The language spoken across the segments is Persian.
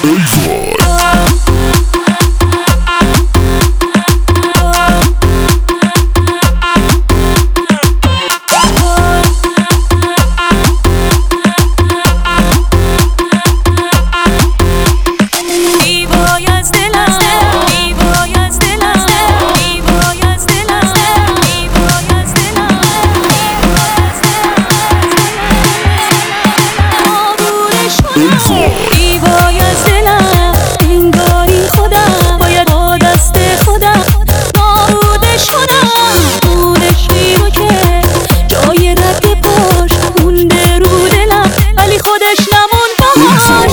ایوای از دلم انگاری خودم باید با دست خودم نابوده شدم. اونش میگو که جای رد پاش مونده رو دلم ولی خودش نمون باش.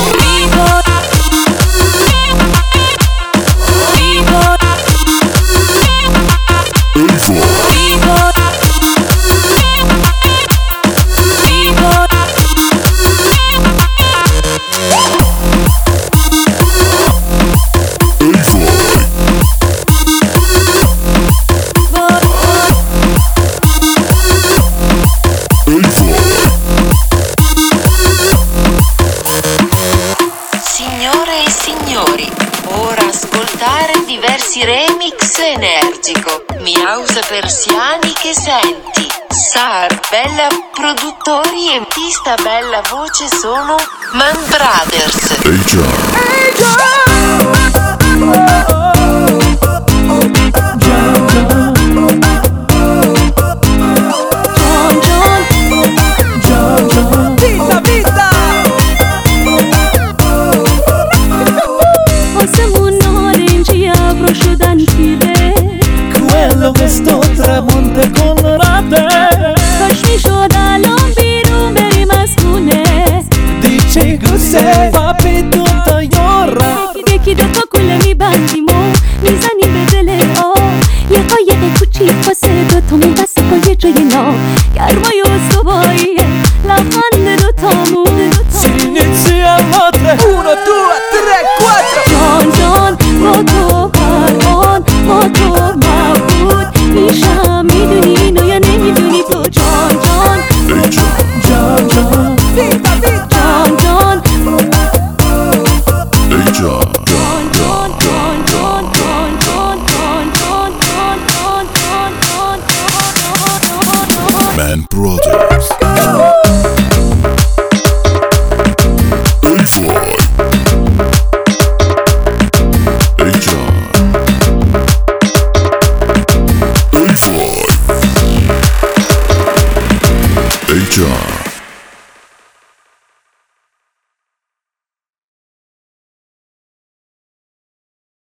Signore e signori, ora ascoltare diversi remix energico. Miausa Persiani che senti. Sar, Bella produttori e artista bella voce sono Man Brothers. Questo tramonte colorate کاش میشد الان بیرون بریم از خونه. Dici cos'è va بدون طیاره یکی دوتا گله میبندیم و میزنیم به دل یه قایق کوچیک واسه دوتامون بسته با یه جای نام گرمای استواییه لبخند دوتامون. Si inizia a 3 1 2 3 4 جان جان با تو پروان با تو مبهوت میشم میدونی نو یا نمیدونی تو. جان جان جان جان ویتا ویتا جان جان Man Brothers. John.